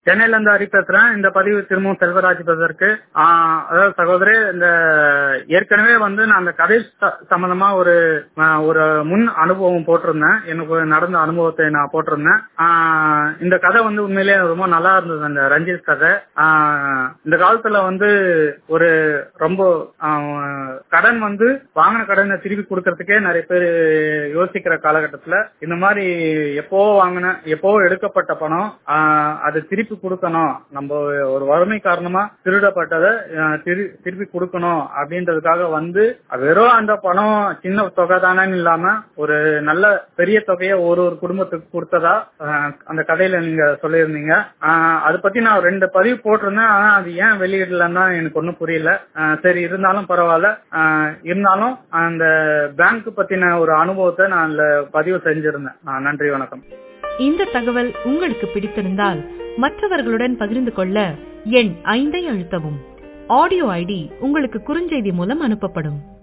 சென்னையில இருந்து ஹரி பேசுறேன். இந்த பதிவு திரும்பவும் செல்வராஜ் பேசுறதுக்கு. அதாவது சகோதரி, இந்த ஏற்கனவே நான் அந்த கதை சம்பந்தமா ஒரு முன் அனுபவம் போட்டிருந்தேன். எனக்கு நடந்த அனுபவத்தை நான் போட்டிருந்தேன். இந்த கதை உண்மையிலேயே ரொம்ப நல்லா இருந்தது. அந்த ரஞ்சித் கதை. இந்த காலத்துல ஒரு ரொம்ப கடன் வாங்கின கடனை திருப்பி கொடுக்கறதுக்கே நிறைய பேர் யோசிக்கிற காலகட்டத்துல இந்த மாதிரி எப்போ எடுக்கப்பட்ட பணம் அது திருப்பி கொடுக்கணும், நம்ம ஒரு வறுமை காரணமா திருடப்பட்டதை திருப்பி கொடுக்கணும் அப்படின்றதுக்காக வெறும் அந்த பணம் சின்ன தொகை தானே இல்லாம ஒரு நல்ல பெரிய தொகையை ஒரு குடும்பத்துக்கு கொடுத்ததா அந்த கதையில நீங்க சொல்லியிருந்தீங்க. அதை பத்தி நான் 2 பதிவு போட்டிருந்தேன். ஆனா அது ஏன் வெளியிடலன்னா எனக்கு ஒன்னும் புரியல. சரி, இருந்தாலும் பரவாயில்ல. இருந்தாலும் அந்த பேங்க் பத்தின ஒரு அனுபவத்தை நான் பதிவு செஞ்சிருந்தேன். நன்றி, வணக்கம். இந்த தகவல் உங்களுக்கு பிடித்திருந்தால் மற்றவர்களுடன் பகிர்ந்து கொள்ள எண் 5 அழுத்தவும். ஆடியோ ஐடி உங்களுக்கு குறுஞ்செய்தி மூலம் அனுப்பப்படும்.